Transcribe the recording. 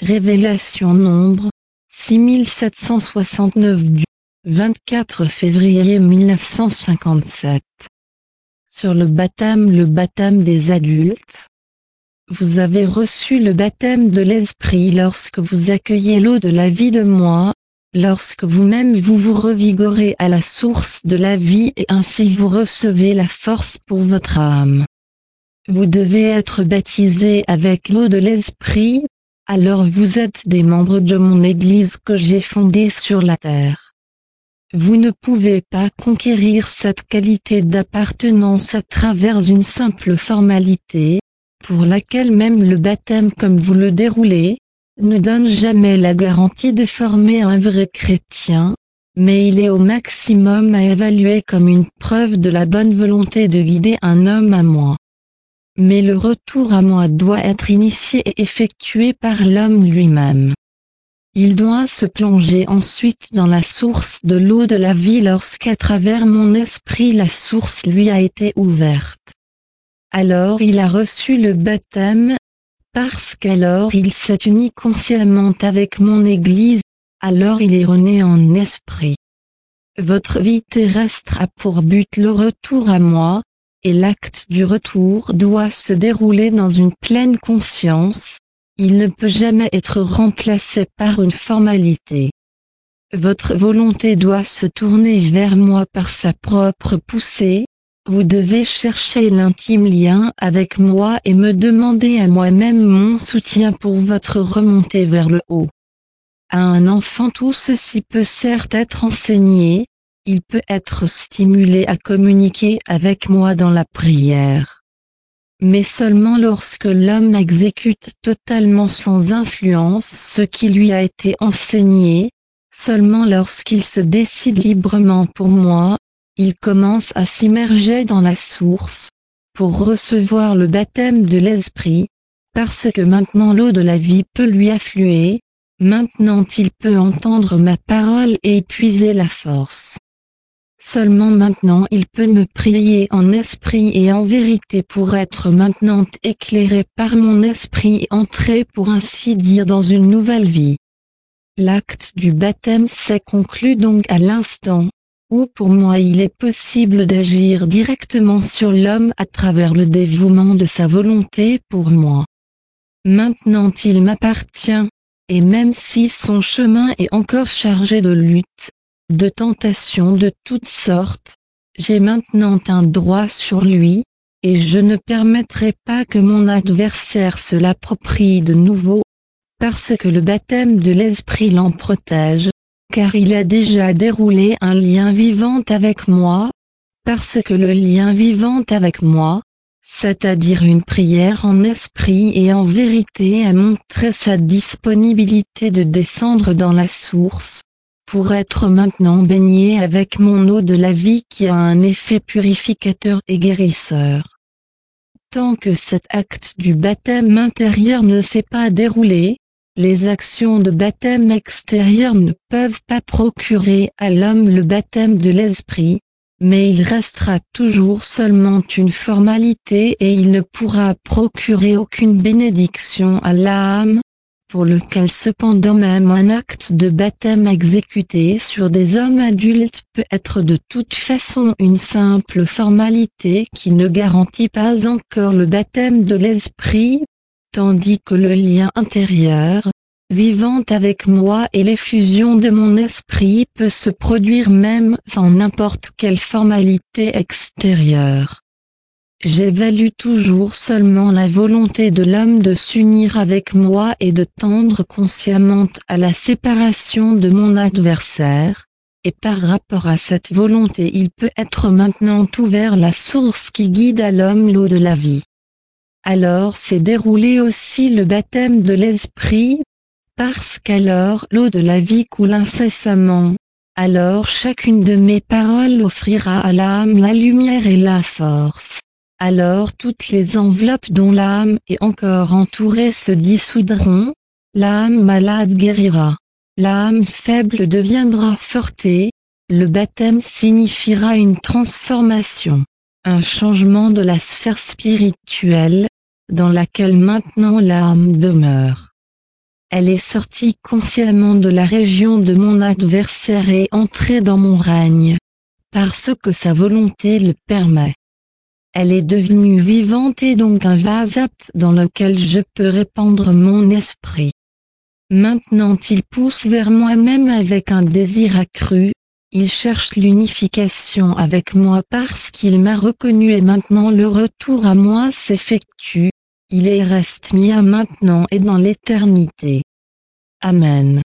Révélation nombre 6769 du 24 février 1957. Sur le baptême des adultes. Vous avez reçu le baptême de l'Esprit lorsque vous accueillez l'eau de la vie de moi, lorsque vous-même vous revigorez à la source de la vie et ainsi vous recevez la force pour votre âme. Vous devez être baptisé avec l'eau de l'Esprit, alors vous êtes des membres de mon Église que j'ai fondée sur la terre. Vous ne pouvez pas conquérir cette qualité d'appartenance à travers une simple formalité, pour laquelle même le baptême comme vous le déroulez, ne donne jamais la garantie de former un vrai chrétien, mais il est au maximum à évaluer comme une preuve de la bonne volonté de guider un homme à moi. Mais le retour à moi doit être initié et effectué par l'homme lui-même. Il doit se plonger ensuite dans la source de l'eau de la vie lorsqu'à travers mon esprit la source lui a été ouverte. Alors il a reçu le baptême, parce qu'alors il s'est uni consciemment avec mon Église, alors il est rené en esprit. Votre vie terrestre a pour but le retour à moi, et l'acte du retour doit se dérouler dans une pleine conscience, il ne peut jamais être remplacé par une formalité. Votre volonté doit se tourner vers moi par sa propre poussée, vous devez chercher l'intime lien avec moi et me demander à moi-même mon soutien pour votre remontée vers le haut. À un enfant tout ceci peut certes être enseigné, il peut être stimulé à communiquer avec moi dans la prière. Mais seulement lorsque l'homme exécute totalement sans influence ce qui lui a été enseigné, seulement lorsqu'il se décide librement pour moi, il commence à s'immerger dans la source, pour recevoir le baptême de l'Esprit, parce que maintenant l'eau de la vie peut lui affluer, maintenant il peut entendre ma parole et épuiser la force. Seulement maintenant il peut me prier en esprit et en vérité pour être maintenant éclairé par mon esprit et entrer pour ainsi dire dans une nouvelle vie. L'acte du baptême s'est conclu donc à l'instant, où pour moi il est possible d'agir directement sur l'homme à travers le dévouement de sa volonté pour moi. Maintenant il m'appartient, et même si son chemin est encore chargé de luttes, de tentations de toutes sortes, j'ai maintenant un droit sur lui, et je ne permettrai pas que mon adversaire se l'approprie de nouveau, parce que le baptême de l'Esprit l'en protège, car il a déjà déroulé un lien vivant avec moi, parce que le lien vivant avec moi, c'est-à-dire une prière en esprit et en vérité a montré sa disponibilité de descendre dans la source, pour être maintenant baigné avec mon eau de la vie qui a un effet purificateur et guérisseur. Tant que cet acte du baptême intérieur ne s'est pas déroulé, les actions de baptême extérieur ne peuvent pas procurer à l'homme le baptême de l'Esprit, mais il restera toujours seulement une formalité et il ne pourra procurer aucune bénédiction à l'âme, pour lequel cependant même un acte de baptême exécuté sur des hommes adultes peut être de toute façon une simple formalité qui ne garantit pas encore le baptême de l'Esprit, tandis que le lien intérieur, vivant avec moi et l'effusion de mon esprit peut se produire même sans n'importe quelle formalité extérieure. J'évalue toujours seulement la volonté de l'homme de s'unir avec moi et de tendre consciemment à la séparation de mon adversaire, et par rapport à cette volonté il peut être maintenant ouvert la source qui guide à l'homme l'eau de la vie. Alors s'est déroulé aussi le baptême de l'Esprit, parce qu'alors l'eau de la vie coule incessamment, alors chacune de mes paroles offrira à l'âme la lumière et la force. Alors toutes les enveloppes dont l'âme est encore entourée se dissoudront, l'âme malade guérira, l'âme faible deviendra forte, le baptême signifiera une transformation, un changement de la sphère spirituelle, dans laquelle maintenant l'âme demeure. Elle est sortie consciemment de la région de mon adversaire et entrée dans mon règne, parce que sa volonté le permet. Elle est devenue vivante et donc un vase apte dans lequel je peux répandre mon esprit. Maintenant il pousse vers moi-même avec un désir accru, il cherche l'unification avec moi parce qu'il m'a reconnu et maintenant le retour à moi s'effectue, il est reste mis à maintenant et dans l'éternité. Amen.